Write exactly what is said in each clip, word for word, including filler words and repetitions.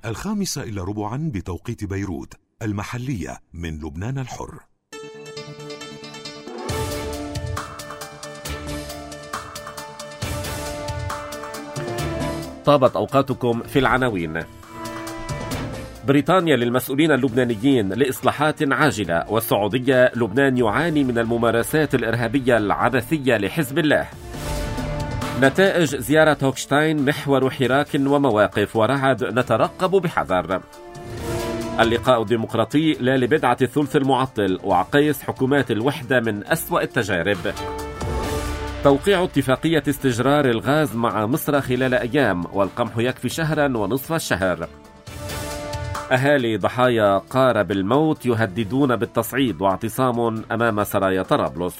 الخامسة إلا ربعا بتوقيت بيروت، المحلية من لبنان الحر. طابت أوقاتكم في العناوين. بريطانيا للمسؤولين اللبنانيين لإصلاحات عاجلة، والسعودية لبنان يعاني من الممارسات الإرهابية العبثية لحزب الله. نتائج زيارة هوكشتاين محور حراك ومواقف، ورعد نترقب بحذر. اللقاء الديمقراطي لا لبدعة الثلث المعطل، وعقيس حكومات الوحدة من أسوأ التجارب. توقيع اتفاقية استجرار الغاز مع مصر خلال أيام، والقمح يكفي شهرا ونصف الشهر. أهالي ضحايا قارب الموت يهددون بالتصعيد واعتصام أمام سرايا طرابلس.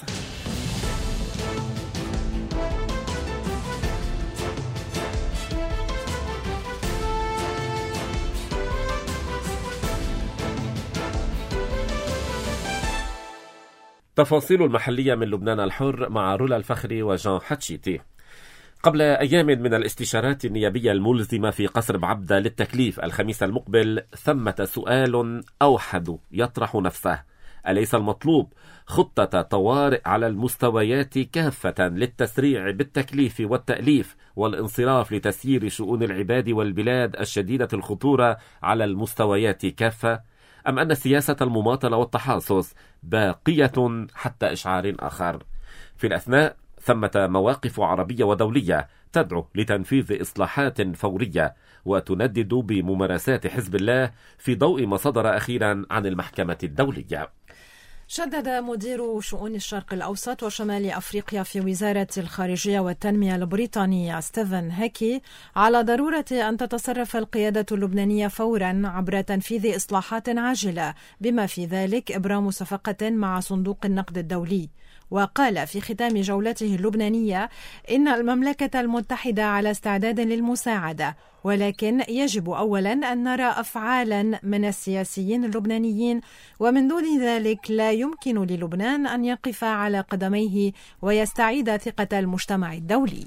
تفاصيل المحلية من لبنان الحر مع رولا الفخري وجان حتشيتي. قبل أيام من الاستشارات النيابية الملزمة في قصر بعبدة للتكليف الخميس المقبل، ثمة سؤال أوحد يطرح نفسه: أليس المطلوب خطة طوارئ على المستويات كافة للتسريع بالتكليف والتأليف والانصراف لتسيير شؤون العباد والبلاد الشديدة الخطورة على المستويات كافة؟ أم أن سياسة المماطلة والتحاصص باقية حتى إشعار آخر؟ في الأثناء ثمة مواقف عربية ودولية تدعو لتنفيذ إصلاحات فورية وتندد بممارسات حزب الله في ضوء ما صدر أخيرا عن المحكمة الدولية. شدد مدير شؤون الشرق الأوسط وشمال أفريقيا في وزارة الخارجية والتنمية البريطانية ستيفن هيكي على ضرورة أن تتصرف القيادة اللبنانية فورا عبر تنفيذ إصلاحات عاجلة، بما في ذلك إبرام صفقة مع صندوق النقد الدولي. وقال في ختام جولته اللبنانية إن المملكة المتحدة على استعداد للمساعدة، ولكن يجب أولا أن نرى أفعالا من السياسيين اللبنانيين، ومن دون ذلك لا يمكن للبنان أن يقف على قدميه ويستعيد ثقة المجتمع الدولي.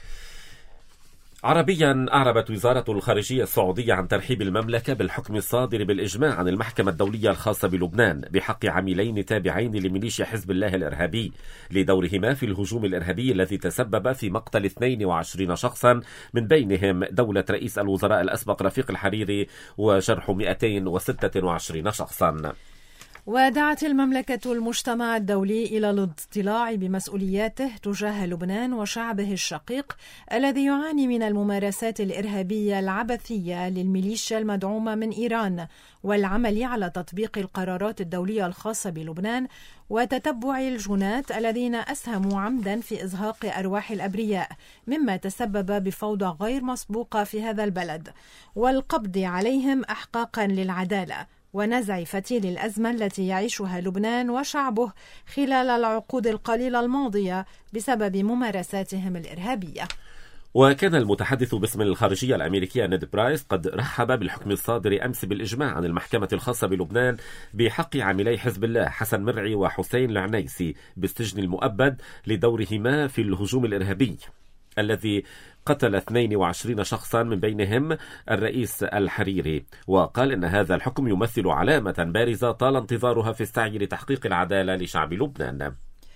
عربيا أعربت وزارة الخارجية السعودية عن ترحيب المملكة بالحكم الصادر بالإجماع عن المحكمة الدولية الخاصة بلبنان بحق عميلين تابعين لميليشيا حزب الله الإرهابي لدورهما في الهجوم الإرهابي الذي تسبب في مقتل اثنين وعشرين شخصا، من بينهم دولة رئيس الوزراء الأسبق رفيق الحريري، وجرح مئتين وستة وعشرين شخصا. ودعت المملكة المجتمع الدولي إلى الاضطلاع بمسؤولياته تجاه لبنان وشعبه الشقيق الذي يعاني من الممارسات الإرهابية العبثية للميليشيا المدعومة من إيران، والعمل على تطبيق القرارات الدولية الخاصة بلبنان وتتبع الجنات الذين أسهموا عمدا في إزهاق أرواح الأبرياء، مما تسبب بفوضى غير مسبوقة في هذا البلد، والقبض عليهم إحقاقا للعدالة ونزع فتيل الأزمة التي يعيشها لبنان وشعبه خلال العقود القليلة الماضية بسبب ممارساتهم الإرهابية. وكان المتحدث باسم الخارجية الأمريكية نيد برايس قد رحب بالحكم الصادر أمس بالإجماع عن المحكمة الخاصة بلبنان بحق عاملي حزب الله حسن مرعي وحسين العنيسي بالسجن المؤبد لدورهما في الهجوم الإرهابي الذي قتل اثنين وعشرين شخصا من بينهم الرئيس الحريري. وقال إن هذا الحكم يمثل علامة بارزة طال انتظارها في السعي لتحقيق العدالة لشعب لبنان.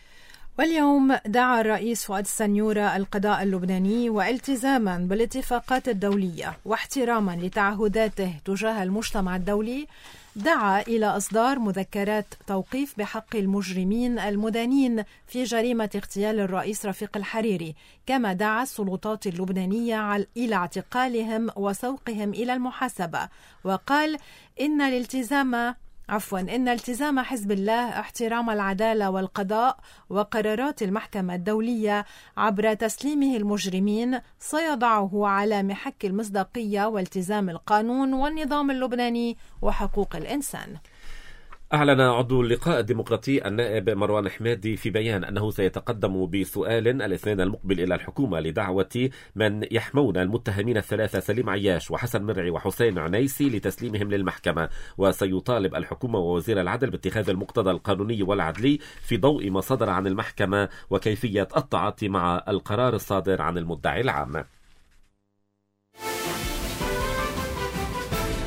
واليوم دعا الرئيس فؤاد السنيورة القضاء اللبناني والتزاما بالاتفاقات الدولية واحتراما لتعهداته تجاه المجتمع الدولي، دعا إلى إصدار مذكرات توقيف بحق المجرمين المدانين في جريمة اغتيال الرئيس رفيق الحريري، كما دعا السلطات اللبنانية إلى اعتقالهم وسوقهم إلى المحاسبة. وقال إن الالتزام عفوا إن التزام حزب الله احترام العدالة والقضاء وقرارات المحكمة الدولية عبر تسليمه المجرمين سيضعه على محك المصداقية والتزام القانون والنظام اللبناني وحقوق الإنسان. أعلن عضو اللقاء الديمقراطي النائب مروان حمادي في بيان أنه سيتقدم بسؤال الاثنين المقبل إلى الحكومة لدعوة من يحمون المتهمين الثلاثة سليم عياش وحسن مرعي وحسين عنيسي لتسليمهم للمحكمة، وسيطالب الحكومة ووزير العدل باتخاذ المقتضى القانوني والعدلي في ضوء ما صدر عن المحكمة وكيفية التعاطي مع القرار الصادر عن المدعي العام.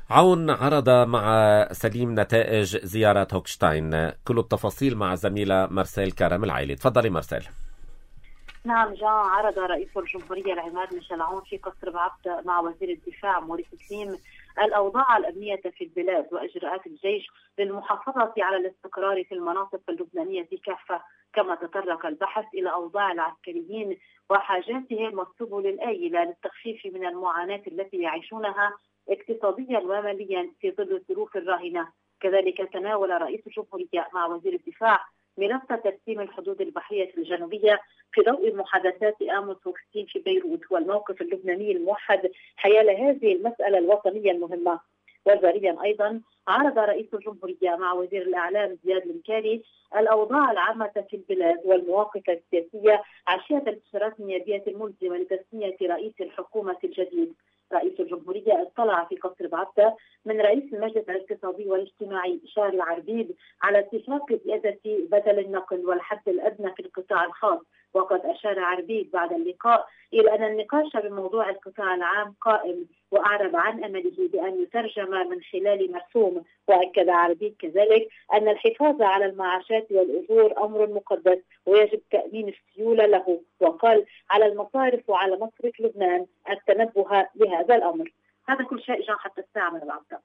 عون عرض مع سليم نتائج زيارة هوكشتاين. كل التفاصيل مع زميلة مرسيل كرم العيلي. تفضلي مرسيل. نعم جان، عرض رئيس الجمهورية العماد ميشيل عون في قصر بعبدة مع وزير الدفاع موريس سليم الأوضاع الأمنية في البلاد وإجراءات الجيش للمحافظة على الاستقرار في المناطق اللبنانية كافة، كما تطرق البحث إلى أوضاع العسكريين وحاجاتهم والسبل الآيلة للتخفيف من المعاناة التي يعيشونها اقتصاديا وماليا في ظل الظروف الراهنة. كذلك تناول رئيس الجمهورية مع وزير الدفاع ملف ترسيم الحدود البحرية الجنوبية في ضوء محادثات آموس هوكشتاين في بيروت والموقف اللبناني الموحد حيال هذه المسألة الوطنية المهمة. وزاريا أيضا عرض رئيس الجمهورية مع وزير الإعلام زياد المكاري الأوضاع العامة في البلاد والمواقف السياسية عشية الاستشارات النيابية الملزمة لتسمية رئيس الحكومة الجديد. رئيس الجمهورية اطلع في قصر بعبدة من رئيس المجلس الاقتصادي والاجتماعي شارل عربيد على اتفاق زيادة بدل النقل والحد الأدنى في القطاع الخاص، وقد أشار عربيد بعد اللقاء إلى أن النقاش بموضوع القطاع العام قائم، وأعرب عن أمله بأن يترجم من خلال مرسوم. وأكد عربيد كذلك أن الحفاظ على المعاشات والأجور أمر مقدس ويجب تأمين السيولة له، وقال على المصارف وعلى مصرف لبنان التنبه لهذا الأمر. هذا كل شيء جاء حتى الساعة من العبدة.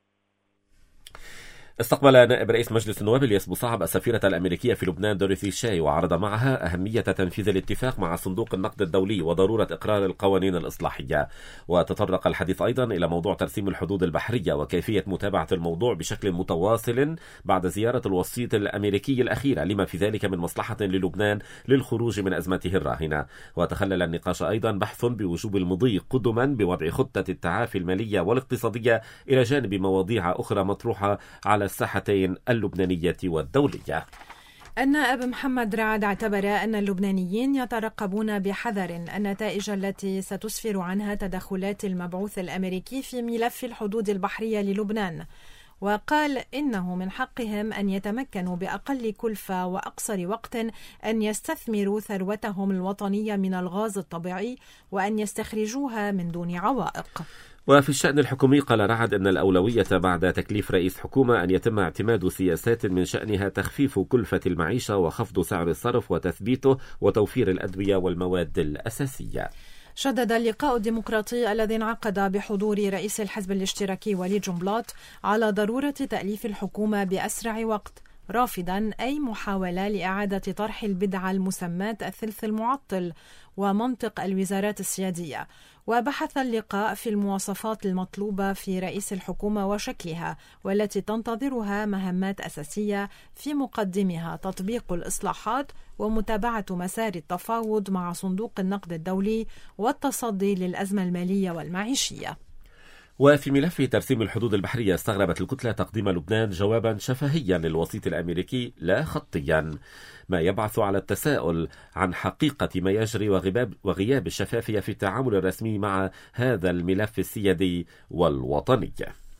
استقبل نائب رئيس مجلس النواب الياس بوصعب السفيرة الأمريكية في لبنان دوريثي شاي، وعرض معها أهمية تنفيذ الاتفاق مع صندوق النقد الدولي وضرورة إقرار القوانين الإصلاحية. وتطرق الحديث أيضا إلى موضوع ترسيم الحدود البحرية وكيفية متابعة الموضوع بشكل متواصل بعد زيارة الوسيط الأمريكي الأخيرة، لما في ذلك من مصلحة للبنان للخروج من أزمته الراهنة. وتخلل النقاش أيضا بحث بوجوب المضي قدما بوضع خطة التعافي المالية والاقتصادية إلى جانب مواضيع أخرى مطروحة على الساحتين اللبنانية والدولية. النائب محمد رعد اعتبر أن اللبنانيين يترقبون بحذر النتائج التي ستسفر عنها تدخلات المبعوث الأمريكي في ملف الحدود البحرية للبنان، وقال إنه من حقهم أن يتمكنوا بأقل كلفة وأقصر وقت أن يستثمروا ثروتهم الوطنية من الغاز الطبيعي وأن يستخرجوها من دون عوائق. وفي الشأن الحكومي قال رعد أن الأولوية بعد تكليف رئيس حكومة أن يتم اعتماد سياسات من شأنها تخفيف كلفة المعيشة وخفض سعر الصرف وتثبيته وتوفير الأدوية والمواد الأساسية. شدد اللقاء الديمقراطي الذي انعقد بحضور رئيس الحزب الاشتراكي وليد جنبلاط على ضرورة تأليف الحكومة بأسرع وقت، رافضا أي محاولة لإعادة طرح البدعة المسماة الثلث المعطل ومنطق الوزارات السيادية. وبحث اللقاء في المواصفات المطلوبة في رئيس الحكومة وشكلها، والتي تنتظرها مهمات أساسية في مقدمها تطبيق الإصلاحات ومتابعة مسار التفاوض مع صندوق النقد الدولي والتصدي للأزمة المالية والمعيشية. وفي ملف ترسيم الحدود البحرية استغربت الكتلة تقديم لبنان جوابا شفهيا للوسيط الأمريكي لا خطيا، ما يبعث على التساؤل عن حقيقة ما يجري وغياب, وغياب الشفافية في التعامل الرسمي مع هذا الملف السيادي والوطني.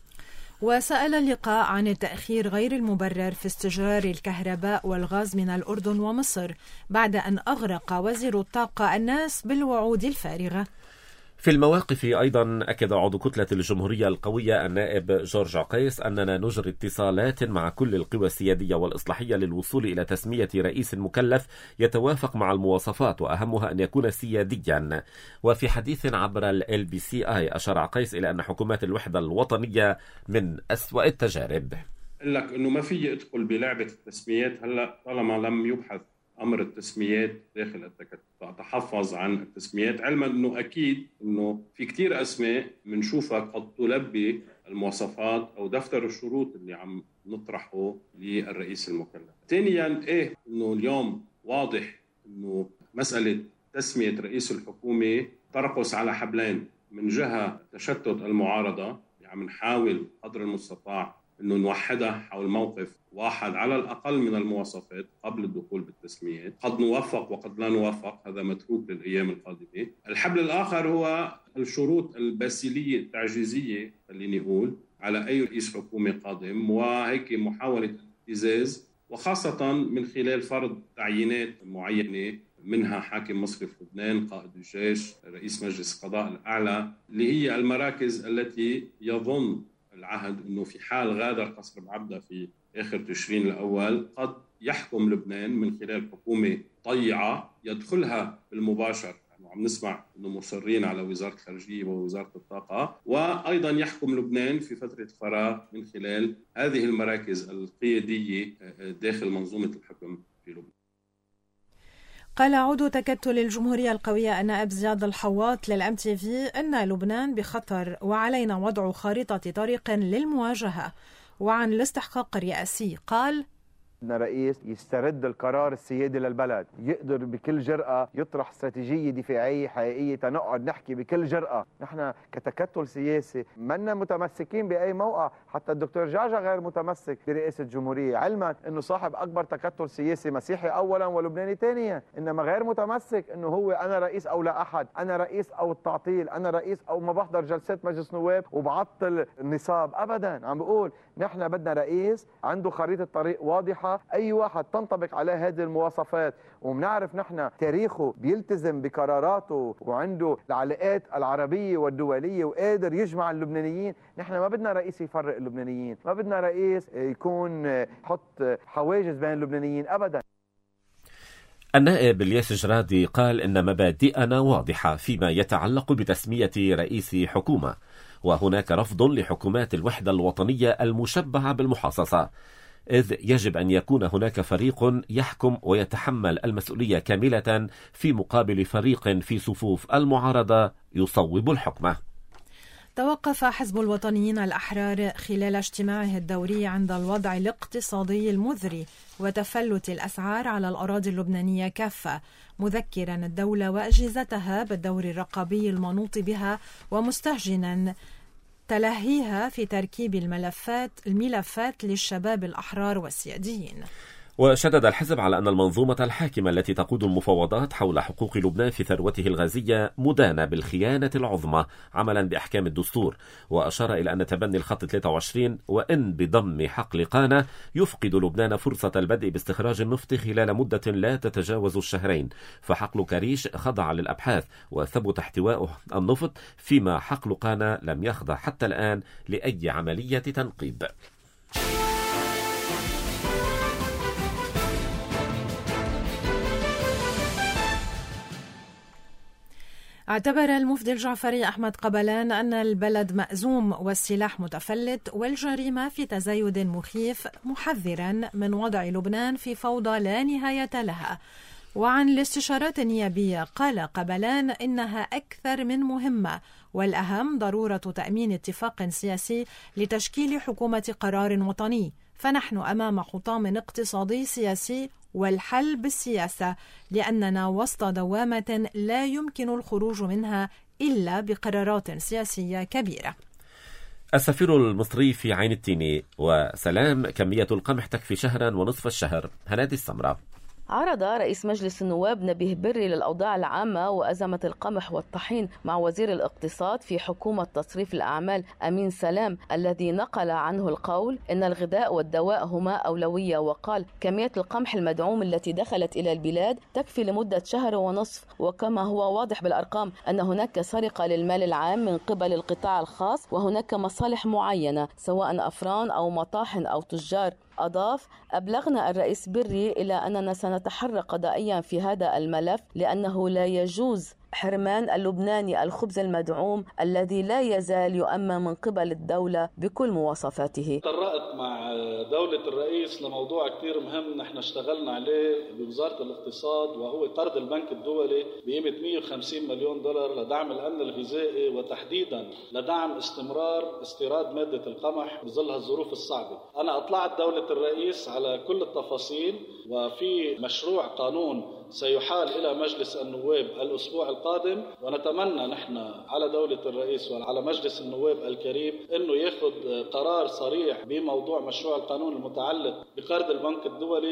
وسأل اللقاء عن التأخير غير المبرر في استجرار الكهرباء والغاز من الأردن ومصر بعد أن أغرق وزير الطاقة الناس بالوعود الفارغة. في المواقف أيضا أكد عضو كتلة الجمهورية القوية النائب جورج عقيس أننا نجري اتصالات مع كل القوى السيادية والإصلاحية للوصول إلى تسمية رئيس مكلف يتوافق مع المواصفات وأهمها أن يكون سياديا. وفي حديث عبر ال بي سي آي أشار عقيس إلى أن حكومات الوحدة الوطنية من أسوأ التجارب. قال لك أنه ما في يدخل بلعبة التسميات هلأ طالما لم يبحث أمر التسميات داخل التكتل، تحفظ عن التسميات، علما أنه أكيد أنه في كتير أسماء منشوفها قد تلبي المواصفات أو دفتر الشروط اللي عم نطرحه للرئيس المكلف. ثانيا إيه أنه اليوم واضح أنه مسألة تسمية رئيس الحكومة ترقص على حبلين، من جهة تشتت المعارضة اللي عم نحاول قدر المستطاع أنه نوحدها حول موقف واحد على الأقل من المواصفات قبل الدخول بالتسميات، قد نوفق وقد لا نوفق، هذا متروك للأيام القادمة. الحبل الآخر هو الشروط الباسيلية التعجيزية خليني أقول على أي رئيس حكومة قادم، وهيك محاولة ابتزاز وخاصة من خلال فرض تعيينات معينة، منها حاكم مصرف لبنان، قائد الجيش، رئيس مجلس القضاء الأعلى، اللي هي المراكز التي يظن العهد أنه في حال غادر قصر بعبدة في آخر تشرين الأول قد يحكم لبنان من خلال حكومة طيعة يدخلها بالمباشر. عم نسمع أنه مصرين على وزارة الخارجية ووزارة الطاقة، وأيضا يحكم لبنان في فترة فراغ من خلال هذه المراكز القيادية داخل منظومة الحكم في لبنان. قال عضو تكتل الجمهورية القوية النائب زياد الحواط للأم تي في أن لبنان بخطر وعلينا وضع خارطة طريق للمواجهة. وعن الاستحقاق الرئاسي قال: أن رئيس يسترد القرار السيادي للبلد، يقدر بكل جرأة يطرح استراتيجية دفاعية حقيقية تنقعد نحكي بكل جرأة. نحن كتكتل سياسي منا متمسكين بأي موقع، حتى الدكتور جعجع غير متمسك برئاسة الجمهورية، علما أنه صاحب أكبر تكتل سياسي مسيحي أولا ولبناني ثانيا، إنما غير متمسك أنه هو أنا رئيس أو لا أحد، أنا رئيس أو التعطيل، أنا رئيس أو ما بحضر جلسات مجلس نواب وبعطل النصاب. أبدا، عم بقول نحن بدنا رئيس عنده خريطة طريق واضحة، أي واحد تنطبق عليه هذه المواصفات، وبنعرف نحن تاريخه بيلتزم بقراراته وعنده العلاقات العربية والدولية وقادر يجمع اللبنانيين. نحن ما بدنا رئيس يفرق اللبنانيين، ما بدنا رئيس يكون يحط حواجز بين اللبنانيين أبدا. النائب الياس جرادي قال إن مبادئنا واضحة فيما يتعلق بتسمية رئيس حكومة، وهناك رفض لحكومات الوحدة الوطنية المشبهة بالمحاصصة، إذ يجب أن يكون هناك فريق يحكم ويتحمل المسؤولية كاملة في مقابل فريق في صفوف المعارضة يصوب الحكم. توقف حزب الوطنيين الأحرار خلال اجتماعه الدوري عند الوضع الاقتصادي المذري وتفلت الأسعار على الأراضي اللبنانية كافة، مذكرا الدولة وأجهزتها بالدور الرقابي المنوط بها ومستهجنا تلهيها في تركيب الملفات الملفات للشباب الأحرار والسياديين. وشدد الحزب على أن المنظومة الحاكمة التي تقود المفاوضات حول حقوق لبنان في ثروته الغازية مدانة بالخيانة العظمى عملا بأحكام الدستور، وأشار إلى أن تبني الخط ثلاثة وعشرين وإن بضم حقل قانا يفقد لبنان فرصة البدء باستخراج النفط خلال مدة لا تتجاوز الشهرين، فحقل كريش خضع للأبحاث وثبت احتواء النفط، فيما حقل قانا لم يخضع حتى الآن لأي عملية تنقيب. اعتبر المفتي الجعفري أحمد قبلان أن البلد مأزوم والسلاح متفلت والجريمة في تزايد مخيف، محذرا من وضع لبنان في فوضى لا نهاية لها. وعن الاستشارات النيابية قال قبلان إنها أكثر من مهمة، والأهم ضرورة تأمين اتفاق سياسي لتشكيل حكومة قرار وطني، فنحن أمام حطام اقتصادي سياسي والحل بالسياسة، لأننا وسط دوامة لا يمكن الخروج منها إلا بقرارات سياسية كبيرة. السفير المصري في عين التيني وسلام كمية القمح تكفي شهرا ونصف الشهر. هنادي السمرة. عرض رئيس مجلس النواب نبيه بري للأوضاع العامة وأزمة القمح والطحين مع وزير الاقتصاد في حكومة تصريف الأعمال أمين سلام، الذي نقل عنه القول إن الغذاء والدواء هما أولوية، وقال كمية القمح المدعوم التي دخلت إلى البلاد تكفي لمدة شهر ونصف، وكما هو واضح بالأرقام أن هناك سرقة للمال العام من قبل القطاع الخاص، وهناك مصالح معينة سواء أفران أو مطاحن أو تجار. أضاف: أبلغنا الرئيس بري إلى أننا سنتحرك قضائيا في هذا الملف، لأنه لا يجوز حرمان اللبناني الخبز المدعوم الذي لا يزال يؤمن من قبل الدولة بكل مواصفاته. تطرقت مع دولة الرئيس لموضوع كتير مهم نحن اشتغلنا عليه بوزارة الاقتصاد، وهو قرض البنك الدولي بقيمة مئة وخمسين مليون دولار لدعم الأمن الغذائي، وتحديدا لدعم استمرار استيراد مادة القمح بظل الظروف الصعبة. أنا أطلعت دولة الرئيس على كل التفاصيل، وفي مشروع قانون سيحال إلى مجلس النواب الأسبوع القادم، ونتمنى نحن على دولة الرئيس وعلى مجلس النواب الكريم أنه يأخذ قرار صريح بموضوع مشروع القانون المتعلق بقرض البنك الدولي،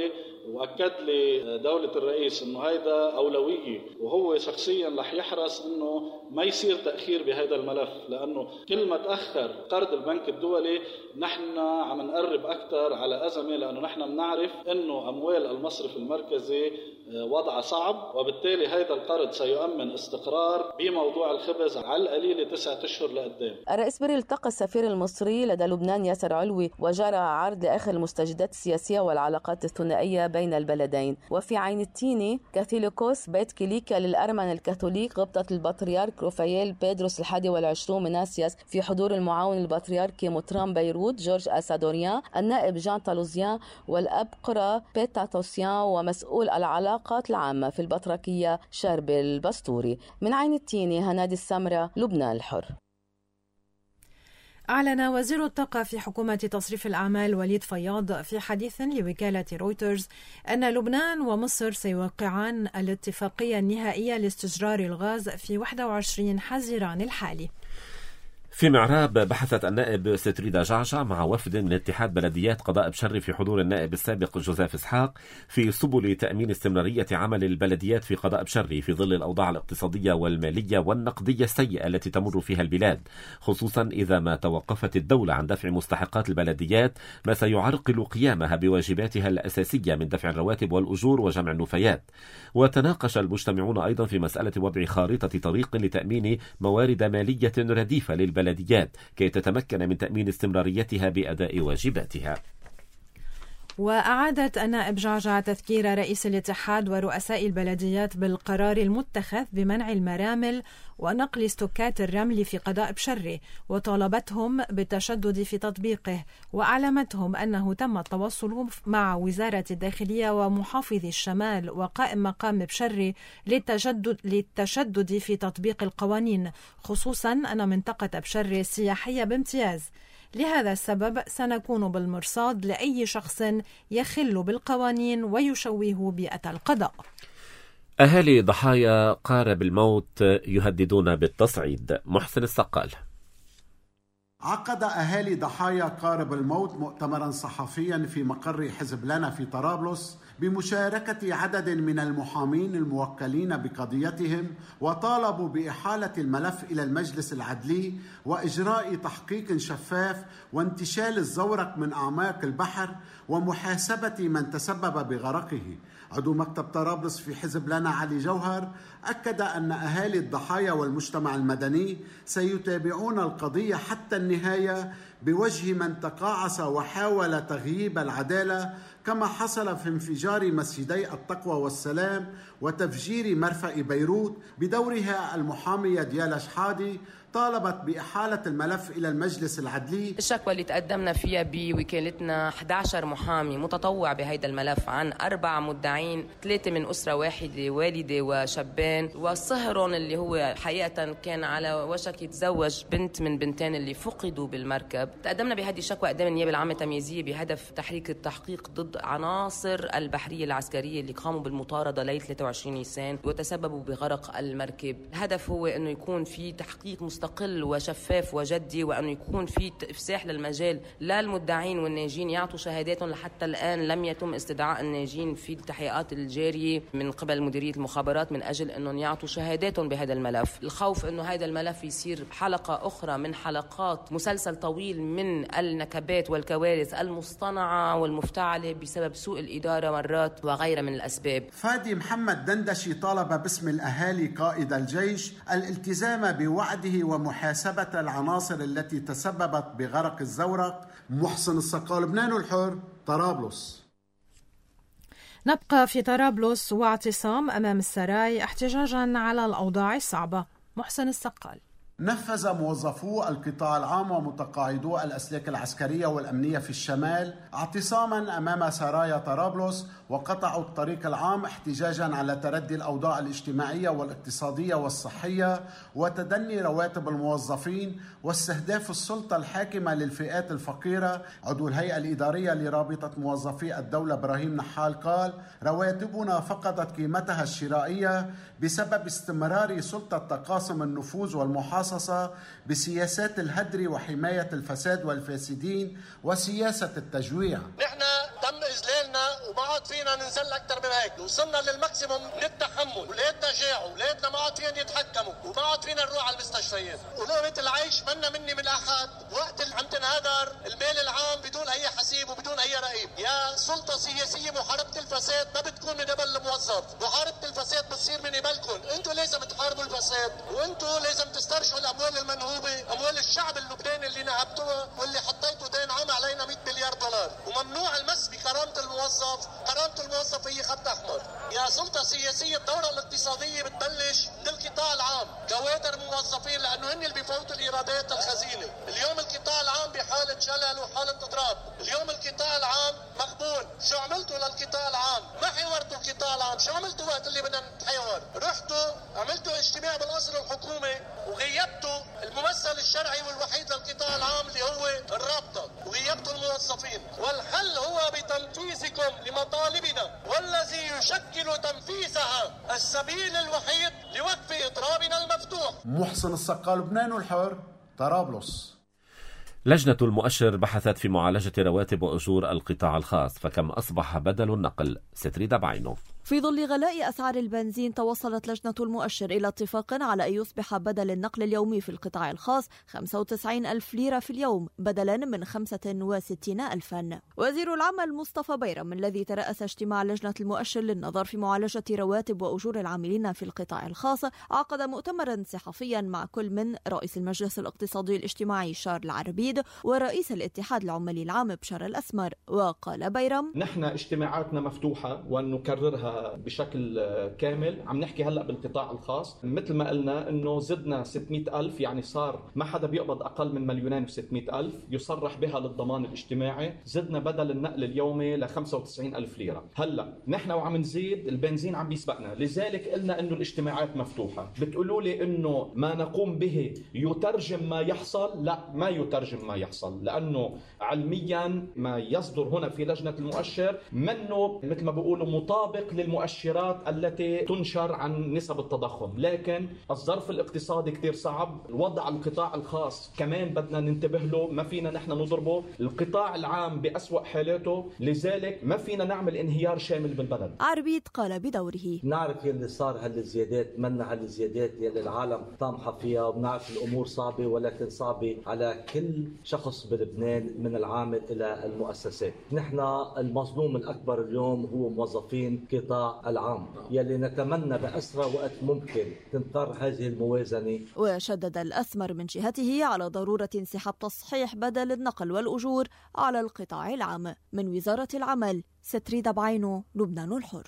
وأكد لي دولة الرئيس أنه هيدا أولوية، وهو شخصيا رح يحرص أنه ما يصير تأخير بهذا الملف، لأنه كل ما تأخر قرض البنك الدولي نحن عم نقرب أكثر على أزمة، لأنه نحن بنعرف أنه أموال المصرف المركزي وضعها صعب، وبالتالي هذا القرض سيؤمن استقرار بموضوع الخبز على القليل تسعة أشهر لقدام. الرئيس بري التقى السفير المصري لدى لبنان ياسر علوي وجرى عرض لآخر المستجدات السياسية والعلاقات الثنائية بين البلدين. وفي عين التيني كاثوليكوس بيت كيليكا للأرمن الكاثوليك غبطة البطريرك رفايل بيدروس الحادي والعشرون من آسياس في حضور المعاون البطريركي مطران بيروت جورج أسادوريان، النائب جان تالوزيان، والأب قرى بيتاتوسيان، ومسؤول العلاقات العامة في البطركية شربل البستوري. من عين التيني هنادي السمرة، لبنان الحر. أعلن وزير الطاقة في حكومة تصريف الأعمال وليد فياض في حديث لوكالة رويترز أن لبنان ومصر سيوقعان الاتفاقية النهائية لاستجرار الغاز في واحد وعشرين حزيران الحالي. في معراب بحثت النائب ستريدا جعجع مع وفد من اتحاد بلديات قضاء بشري في حضور النائب السابق جوزيف إسحاق في سبل تأمين استمرارية عمل البلديات في قضاء بشري في ظل الأوضاع الاقتصادية والمالية والنقدية السيئة التي تمر فيها البلاد، خصوصا إذا ما توقفت الدولة عن دفع مستحقات البلديات، ما سيعرقل قيامها بواجباتها الأساسية من دفع الرواتب والأجور وجمع النفايات. وتناقش المجتمعون أيضا في مسألة وضع خارطة طريق لتأمين موارد مالية رديفة للبلديات البلديات كي تتمكن من تأمين استمراريتها بأداء واجباتها. وأعادت النائب جعجع تذكير رئيس الاتحاد ورؤساء البلديات بالقرار المتخذ بمنع المرامل ونقل استوكات الرمل في قضاء بشري، وطالبتهم بالتشدد في تطبيقه، وأعلمتهم أنه تم التواصل مع وزارة الداخلية ومحافظ الشمال وقائم مقام بشري للتشدد, للتشدد في تطبيق القوانين، خصوصا أن منطقة بشري سياحية بامتياز. لهذا السبب سنكون بالمرصاد لأي شخص يخل بالقوانين ويشوه بيئة القضاء. أهالي ضحايا قارب الموت يهددون بالتصعيد. محسن السقال. عقد أهالي ضحايا قارب الموت مؤتمرا صحفيا في مقر حزب لنا في طرابلس بمشاركة عدد من المحامين الموكلين بقضيتهم، وطالبوا بإحالة الملف إلى المجلس العدلي وإجراء تحقيق شفاف وانتشال الزورق من أعماق البحر ومحاسبة من تسبب بغرقه. عضو مكتب طرابلس في حزب لنا علي جوهر أكد أن أهالي الضحايا والمجتمع المدني سيتابعون القضية حتى النهاية بوجه من تقاعس وحاول تغييب العدالة، كما حصل في انفجار مسجدي التقوى والسلام وتفجير مرفأ بيروت. بدورها المحامية ديالا شحادي طالبت بإحالة الملف إلى المجلس العدلي. الشكوى اللي تقدمنا فيها بوكالتنا أحد عشر محامي متطوع بهذا الملف عن أربع مدعين، ثلاثة من أسرة واحدة، والدة وشابين، والصهرون اللي هو حقيقة كان على وشك يتزوج بنت من بنتين اللي فقدوا بالمركب. تقدمنا بهذه الشكوى قدام النيابة العامة التمييزية بهدف تحريك التحقيق ضد عناصر البحرية العسكرية اللي قاموا بالمطاردة ليلة ثلاثة وعشرين نيسان وتسببوا بغرق المركب. الهدف هو أنه يكون في تحقيق مستقل وشفاف وجدي، وأنه يكون في إفساح للمجال للمدعين والناجين يعطوا شهاداتهم. لحتى الآن لم يتم استدعاء الناجين في التحقيقات الجارية من قبل مديرية المخابرات من أجل أنهم يعطوا شهاداتهم بهذا الملف. الخوف أنه هذا الملف يصير حلقة أخرى من حلقات مسلسل طويل من النكبات والكوارث المصطنعة والمفتعلة بسبب سوء الإدارة مرات وغيرها من الأسباب. فادي محمد دندشي طالب باسم الأهالي قائد الجيش الالتزام بوعده ومحاسبة العناصر التي تسببت بغرق الزورق. محسن السقال، لبنان الحر، طرابلس. نبقى في طرابلس واعتصام أمام السراي احتجاجا على الأوضاع الصعبة. محسن السقال. نفذ موظفو القطاع العام ومتقاعدو الأسلاك العسكرية والأمنية في الشمال اعتصاما أمام سرايا طرابلس، وقطعوا الطريق العام احتجاجا على تردي الأوضاع الاجتماعية والاقتصادية والصحية وتدني رواتب الموظفين واستهداف السلطة الحاكمة للفئات الفقيرة. عضو الهيئة الإدارية لرابطة موظفي الدولة إبراهيم نحال قال: رواتبنا فقدت قيمتها الشرائية بسبب استمرار سلطة تقاسم النفوذ والمحاصصة بسياسات الهدر وحماية الفساد والفاسدين وسياسة التجويع. نحن تم إذلالنا وما عاد فينا ننزل اكثر من هيك، وصلنا للماكسيموم من التحمل، ولادنا جاعوا، ولادنا ما عاد فيهم يتحكموا، وما عاد فينا نروح على المستشفيات، ولقمة العيش منا مني من احد، وقت اللي عم تنهدر المال العام بدون اي حسيب وبدون اي رقيب. يا سلطة سياسية، محاربة الفساد ما بتكون من قبل الموظف، محاربة الفساد بتصير من قبلكم، انتوا لازم تحاربوا الفساد، وانتوا لازم تسترجعوا الاموال المنهوبة، اموال الشعب اللبناني اللي نهبتوها واللي حطيتوا دين عام علينا مئة مليار دولار، وممنوع المس بكرامة الموظف، كرامة الموظف هي خط احمر. يا سلطة سياسية، الدورة الاقتصادية بتبلش من القطاع العام، كوادر موظفين لانه هن اللي بيفوتوا الايرادات الخزينة. اليوم القطاع العام بحالة شلل وحالة اضراب، اليوم القطاع العام مغبون. شو عملتوا للقطاع العام؟ ما حورتوا القطاع العام، شو عملتوا وقت اللي بدنا نتحاور؟ رحتوا عملتوا اجتماع بالقصر الحكومي وغيبتوا الممثل الشرعي والوحيد للقطاع العام اللي هو الرابطة، وغيبتوا الموظفين. والحل هو بتنفيذكم لمطالبنا، والذي يشكل تنفيذها السبيل الوحيد لوقف إضرابنا المفتوح. محسن السقا، لبنان الحر، طرابلس. لجنة المؤشر بحثت في معالجة رواتب وأجور القطاع الخاص، فكم أصبح بدل النقل؟ ستريد بعينه. في ظل غلاء أسعار البنزين، توصلت لجنة المؤشر إلى اتفاق على أن يصبح بدل النقل اليومي في القطاع الخاص خمسة وتسعين ألف ليرة في اليوم بدلا من خمسة وستين ألفا. وزير العمل مصطفى بيرم الذي ترأس اجتماع لجنة المؤشر للنظر في معالجة رواتب وأجور العاملين في القطاع الخاص عقد مؤتمرا صحفيا مع كل من رئيس المجلس الاقتصادي الاجتماعي شارل عربيد ورئيس الاتحاد العمالي العام بشار الأسمر. وقال بيرم: نحن اجتماعاتنا مفتوحة ونكررها بشكل كامل. عم نحكي هلأ بالقطاع الخاص، مثل ما قلنا انه زدنا ستمئة ألف، يعني صار ما حدا بيقبض اقل من مليونين وستمئة ألف يصرح بها للضمان الاجتماعي. زدنا بدل النقل اليومي ل خمسة وتسعين ألف ليرة. هلأ نحن وعم نزيد، البنزين عم بيسبقنا، لذلك قلنا انه الاجتماعات مفتوحة. بتقولوا لي انه ما نقوم به يترجم ما يحصل؟ لا، ما يترجم ما يحصل، لانه علميا ما يصدر هنا في لجنة المؤشر منه مثل ما بيقولوا مطابق للمؤشرات التي تنشر عن نسب التضخم. لكن الظرف الاقتصادي كتير صعب، وضع القطاع الخاص كمان بدنا ننتبه له، ما فينا نحن نضربه. القطاع العام بأسوأ حالاته، لذلك ما فينا نعمل انهيار شامل بالبلد. عربيد قال بدوره: نعرف يلي صار هالزيادات منا هالزيادات يلي العالم طامحة فيها، وبنعرف الأمور صعبة، ولكن صعبة على كل شخص بلبنان من العامل إلى المؤسسات. نحن المظلوم الأكبر اليوم هو موظفين قطاع العام، يلي نتمنى بأسرع وقت ممكن تنقر هذه الموازنة. وشدد الأسمر من جهته على ضرورة انسحاب تصحيح بدل النقل والأجور على القطاع العام. من وزارة العمل، ستريد بعينه، لبنان الحر.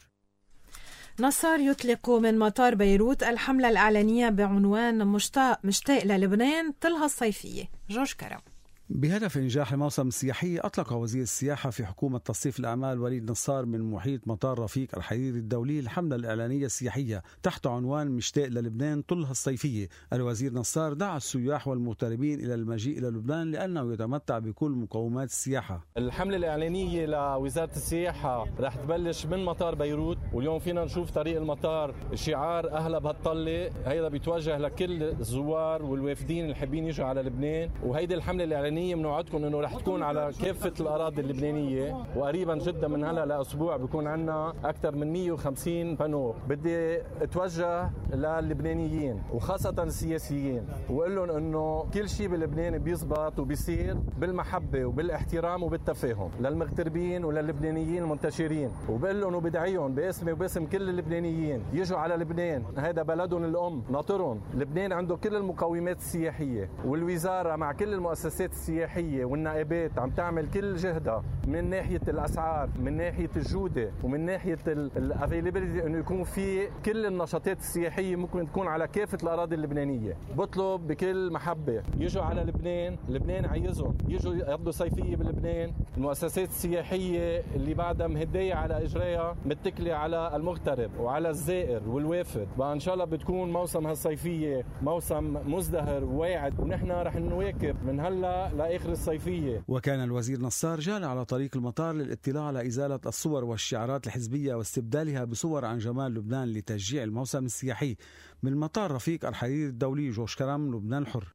نصار يطلق من مطار بيروت الحملة الإعلانية بعنوان مشتاق مشتاق للبنان طلها الصيفية. جورج كرم. بهدف إنجاح الموسم السياحي، أطلق وزير السياحة في حكومة تصريف الأعمال وليد نصار من محيط مطار رفيق الحريري الدولي الحملة الإعلانية السياحية تحت عنوان مشتاق للبنان طلها الصيفية. الوزير نصار دعا السياح والمغتربين إلى المجيء إلى لبنان لأنه يتمتع بكل مقومات السياحة. الحملة الإعلانية لوزارة السياحة رح تبلش من مطار بيروت، واليوم فينا نشوف طريق المطار شعار أهلا بهالطلة، هيدا بيتوجه لكل الزوار والوافدين اللي حابين يجوا على لبنان. وهيدي الحملة الإعلانية بنوعدكم انه رح تكون على كافه الاراضي اللبنانيه، وقريبا جدا من هلا لاسبوع بيكون عندنا اكثر من مئة وخمسين بانو. بدي اتوجه للبنانيين وخاصه السياسيين واقول لهم انه كل شيء بلبنان بيزبط وبيصير بالمحبه وبالاحترام وبالتفاهم للمغتربين وللبنانيين المنتشرين، وبقول لهم وبدعيهم باسمي وباسم كل اللبنانيين يجوا على لبنان، هذا بلدهم الام، ناطرهم. لبنان عنده كل المقومات السياحيه، والوزاره مع كل المؤسسات السياحية والنائبات عم تعمل كل جهدها من ناحية الأسعار، من ناحية الجودة، ومن ناحية الافيلابيلتي انه يكون في كل النشاطات السياحية ممكن تكون على كافة الأراضي اللبنانية. بطلب بكل محبة يجوا على لبنان، لبنان عايزهم يجوا يقضوا صيفية بلبنان. المؤسسات السياحية اللي بعدها مهدية على إجرائها متكلة على المغترب وعلى الزائر والوافد، وإن شاء الله بتكون موسم هالصيفية موسم مزدهر وواعد، ونحن رح نواكب من هلا لآخر الصيفية. وكان الوزير نصار جال على طريق المطار للاطلاع على إزالة الصور والشعارات الحزبية واستبدالها بصور عن جمال لبنان لتشجيع الموسم السياحي. من مطار رفيق الحريري الدولي، جورج كرم، لبنان الحر.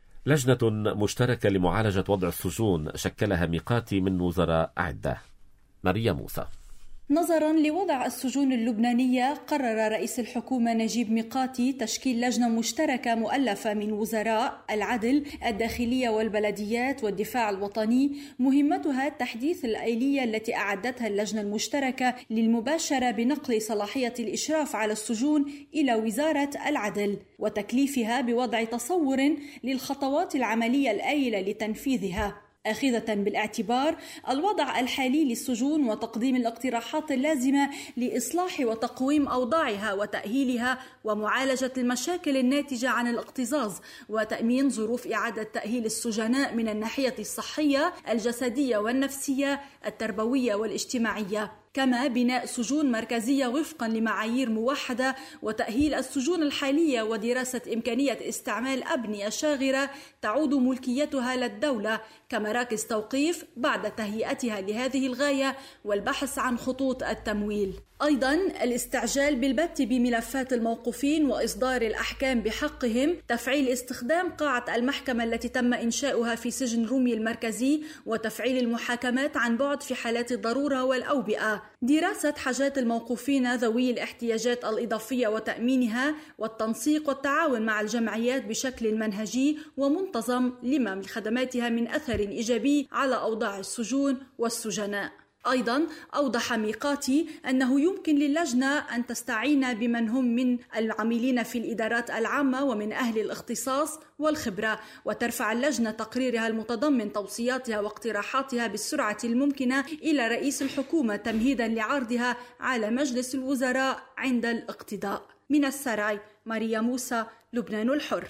لجنة مشتركة لمعالجة وضع السجون شكلها ميقاتي من وزراء عدة. ماريا موسى. نظرا لوضع السجون اللبنانية، قرر رئيس الحكومة نجيب ميقاتي تشكيل لجنة مشتركة مؤلفة من وزراء العدل، الداخلية والبلديات والدفاع الوطني، مهمتها تحديث الآلية التي أعدتها اللجنة المشتركة للمباشرة بنقل صلاحية الإشراف على السجون إلى وزارة العدل، وتكليفها بوضع تصور للخطوات العملية الآيلة لتنفيذها، آخذة بالاعتبار الوضع الحالي للسجون وتقديم الاقتراحات اللازمة لإصلاح وتقويم أوضاعها وتأهيلها ومعالجة المشاكل الناتجة عن الاكتظاظ وتأمين ظروف إعادة تأهيل السجناء من الناحية الصحية، الجسدية والنفسية، التربوية والاجتماعية، كما بناء سجون مركزية وفقا لمعايير موحدة وتأهيل السجون الحالية ودراسة إمكانية استعمال أبنية شاغرة تعود ملكيتها للدولة كمراكز توقيف بعد تهيئتها لهذه الغاية والبحث عن خطوط التمويل. أيضا الاستعجال بالبت بملفات الموقوفين وإصدار الأحكام بحقهم، تفعيل استخدام قاعة المحكمة التي تم إنشاؤها في سجن رومي المركزي وتفعيل المحاكمات عن بعد في حالات الضرورة والأوبئة، دراسة حاجات الموقوفين ذوي الاحتياجات الإضافية وتأمينها، والتنسيق والتعاون مع الجمعيات بشكل منهجي ومنتظم لما من خدماتها من أثر إيجابي على أوضاع السجون والسجناء. أيضا أوضح ميقاتي أنه يمكن للجنة أن تستعين بمن هم من العاملين في الإدارات العامة ومن أهل الاختصاص والخبرة، وترفع اللجنة تقريرها المتضمن توصياتها واقتراحاتها بالسرعة الممكنة إلى رئيس الحكومة تمهيدا لعرضها على مجلس الوزراء عند الاقتضاء. من السراي، ماريا موسى، لبنان الحر.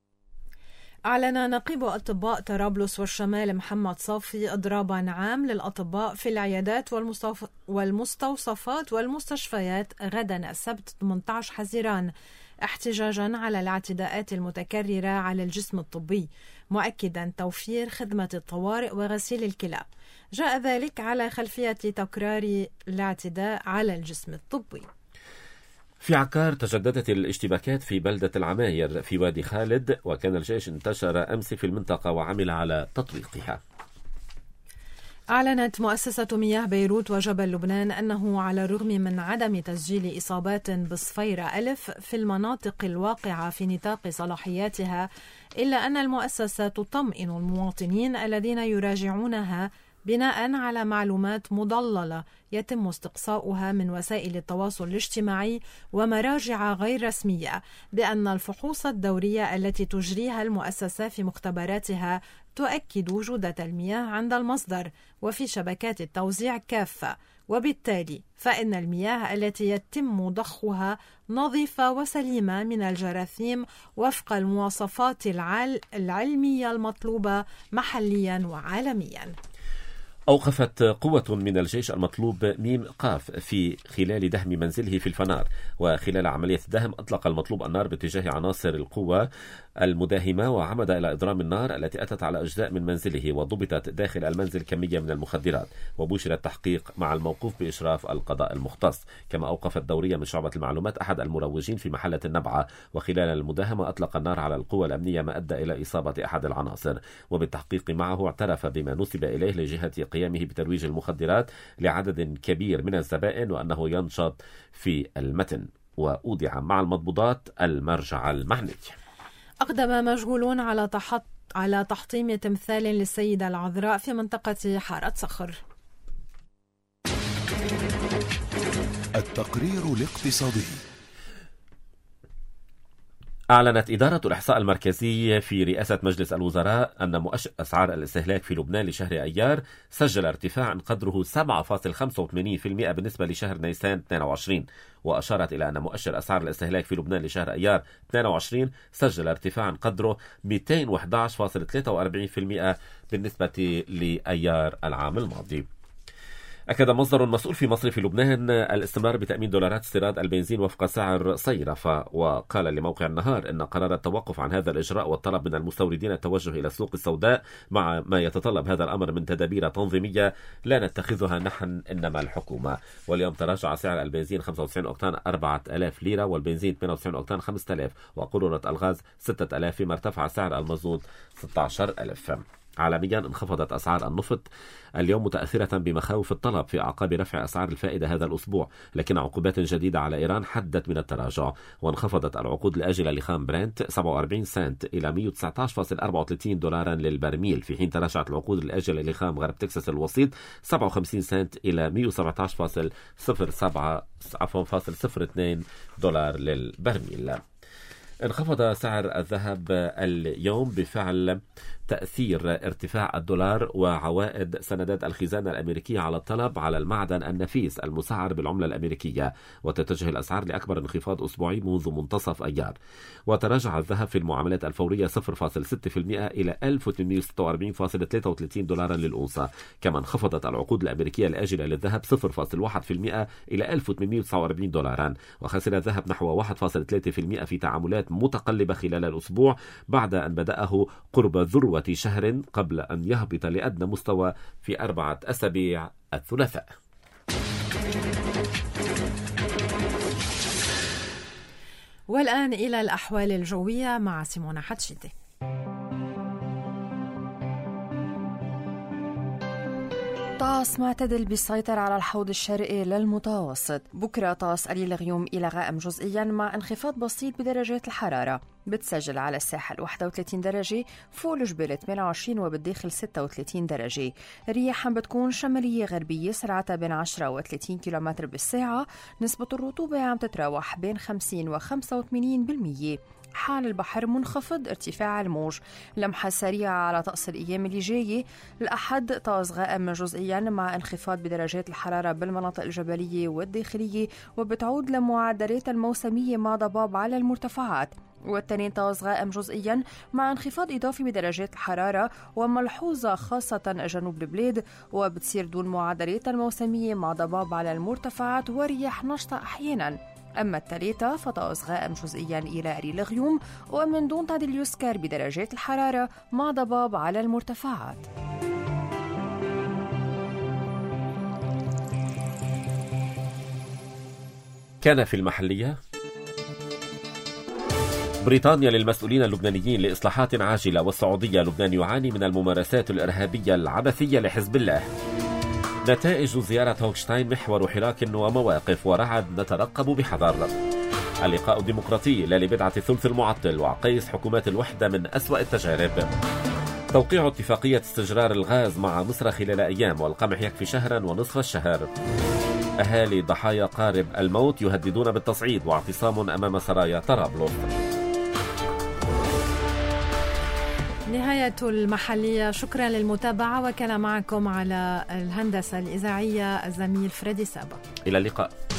أعلن نقيب أطباء طرابلس والشمال محمد صافي إضرابا عام للأطباء في العيادات والمستوصفات والمستشفيات غدا السبت ثمانية عشر حزيران احتجاجا على الاعتداءات المتكررة على الجسم الطبي، مؤكدا توفير خدمة الطوارئ وغسيل الكلى. جاء ذلك على خلفية تكرار الاعتداء على الجسم الطبي. في عكار تجددت الاشتباكات في بلدة العماير في وادي خالد، وكان الجيش انتشر أمس في المنطقة وعمل على تطويقها. أعلنت مؤسسة مياه بيروت وجبل لبنان أنه على الرغم من عدم تسجيل إصابات بصفيرة ألف في المناطق الواقعة في نطاق صلاحياتها، إلا أن المؤسسة تطمئن المواطنين الذين يراجعونها بناء على معلومات مضللة يتم استقصاؤها من وسائل التواصل الاجتماعي ومراجع غير رسمية، بأن الفحوص الدورية التي تجريها المؤسسة في مختبراتها تؤكد جودة المياه عند المصدر وفي شبكات التوزيع كافة، وبالتالي فإن المياه التي يتم ضخها نظيفة وسليمة من الجراثيم وفق المواصفات العلمية المطلوبة محليا وعالميا. أوقفت قوة من الجيش المطلوب ميم قاف في خلال دهم منزله في الفنار، وخلال عملية الدهم أطلق المطلوب النار باتجاه عناصر القوة المداهمة وعمد إلى إضرام النار التي أتت على أجزاء من منزله، وضبطت داخل المنزل كمية من المخدرات، وبشر التحقيق مع الموقوف بإشراف القضاء المختص. كما أوقفت دورية من شعبة المعلومات أحد المروجين في محلة النبعة، وخلال المداهمة أطلق النار على القوة الأمنية ما أدى إلى إصابة أحد العناصر. وبالتحقيق معه اعترف بما نسب إليه لجهة قيامه بترويج المخدرات لعدد كبير من الزبائن، وأنه ينشط في المتن، وأودع مع المضبوطات المرجع المعني. أقدم مشغولون على تحط على تحطيم تمثال للسيدة العذراء في منطقة حارة صخر. التقرير الاقتصادي. أعلنت إدارة الإحصاء المركزي في رئاسة مجلس الوزراء أن مؤشر أسعار الاستهلاك في لبنان لشهر أيار سجل ارتفاعا قدره سبعة فاصلة خمسة وثمانين بالمئة بالنسبة لشهر نيسان اثنين وعشرين، وأشارت إلى أن مؤشر أسعار الاستهلاك في لبنان لشهر أيار اثنين وعشرين سجل ارتفاعا قدره مئتين وأحد عشر فاصلة ثلاثة وأربعين بالمئة بالنسبة لأيار العام الماضي. أكد مصدر مسؤول في مصرف لبنان الاستمرار بتأمين دولارات استيراد البنزين وفق سعر صيرفة، وقال لموقع النهار إن قرار التوقف عن هذا الإجراء والطلب من المستوردين التوجه إلى السوق السوداء مع ما يتطلب هذا الأمر من تدابير تنظيمية لا نتخذها نحن إنما الحكومة. واليوم تراجع سعر البنزين خمسة وتسعين أوكتان أربعة آلاف ليرة، والبنزين ثمانية وتسعين أوكتان خمسة آلاف، وقارورة الغاز ستة آلاف، فيما ارتفع سعر المازوت ستة عشر ألف. عالميا انخفضت أسعار النفط اليوم متأثرة بمخاوف الطلب في أعقاب رفع أسعار الفائدة هذا الأسبوع، لكن عقوبات جديدة على إيران حدت من التراجع، وانخفضت العقود الآجلة لخام برنت سبعة وأربعين سنت إلى مئة وتسعة عشر فاصلة أربعة وثلاثين دولارا للبرميل، في حين تراجعت العقود الآجلة لخام غرب تكساس الوسيط سبعة وخمسين سنت إلى مئة وسبعة عشر فاصلة صفر سبعة عفوا فاصل صفر اثنين دولار للبرميل. انخفض سعر الذهب اليوم بفعل تأثير ارتفاع الدولار وعوائد سندات الخزانة الأمريكية على الطلب على المعدن النفيس المسعر بالعملة الأمريكية، وتتجه الأسعار لأكبر انخفاض أسبوعي منذ منتصف أيار. وتراجع الذهب في المعاملات الفورية صفر فاصلة ستة بالمئة إلى ألف وثمانمئة وستة وأربعين فاصلة ثلاثة وثلاثين دولارا للأونصة. كما انخفضت العقود الأمريكية الآجلة للذهب صفر فاصلة واحد بالمئة إلى ألف وثمانمئة وتسعة وأربعين دولارا، وخسر الذهب نحو واحد فاصلة ثلاثة بالمئة في تعاملات متقلبة خلال الأسبوع بعد أن بدأه قرب ذروة شهر قبل أن يهبط لأدنى مستوى في أربعة أسابيع الثلاثاء. والآن إلى الأحوال الجوية مع سيمونا حتشيتي. طقس معتدل بيسيطر على الحوض الشرقي للمتوسط. بكرة طقس قليل غيوم إلى غائم جزئيا مع انخفاض بسيط بدرجات الحرارة. بتسجل على الساحل واحد وثلاثين درجة، فوق الجبال ثمانية وعشرين وبالداخل ستة وثلاثين درجة. رياح بتكون شمالية غربية سرعتها بين عشرة وثلاثين كيلومتر بالساعة. نسبة الرطوبة عم تتراوح بين خمسين وخمسة وثمانين بالمية. حال البحر منخفض، ارتفاع الموج. لمحة سريعة على طقس الأيام اللي جاية. الأحد طقس غائم جزئيا مع انخفاض بدرجات الحرارة بالمناطق الجبلية والداخلية، وبتعود لمعدلات الموسمية مع ضباب على المرتفعات. والتنين طقس غائم جزئيا مع انخفاض إضافي بدرجات الحرارة وملحوظة خاصة جنوب البلاد، وبتصير دون معدلات الموسمية مع ضباب على المرتفعات ورياح نشطة أحيانا. أما الثلاثة فطقس غائم جزئيا إلى قليل غيوم ومن دون تعديل يذكر بدرجات الحرارة مع ضباب على المرتفعات. كان في المحلية: بريطانيا للمسؤولين اللبنانيين لإصلاحات عاجلة، والسعودية: لبنان يعاني من الممارسات الإرهابية العبثية لحزب الله. نتائج زيارة هوكشتاين محور حراك ومواقف، ورعد: نترقب بحذر. اللقاء الديمقراطي: لا لبدعة الثلث المعطل، وعقيس حكومات الوحدة من أسوأ التجارب. توقيع اتفاقية استجرار الغاز مع مصر خلال أيام، والقمح يكفي شهرا ونصف الشهر. أهالي ضحايا قارب الموت يهددون بالتصعيد، واعتصام أمام سرايا طرابلس. نهاية المحلية. شكرا للمتابعة، وكان معكم على الهندسة الإذاعية الزميل فريدي سابا. إلى اللقاء.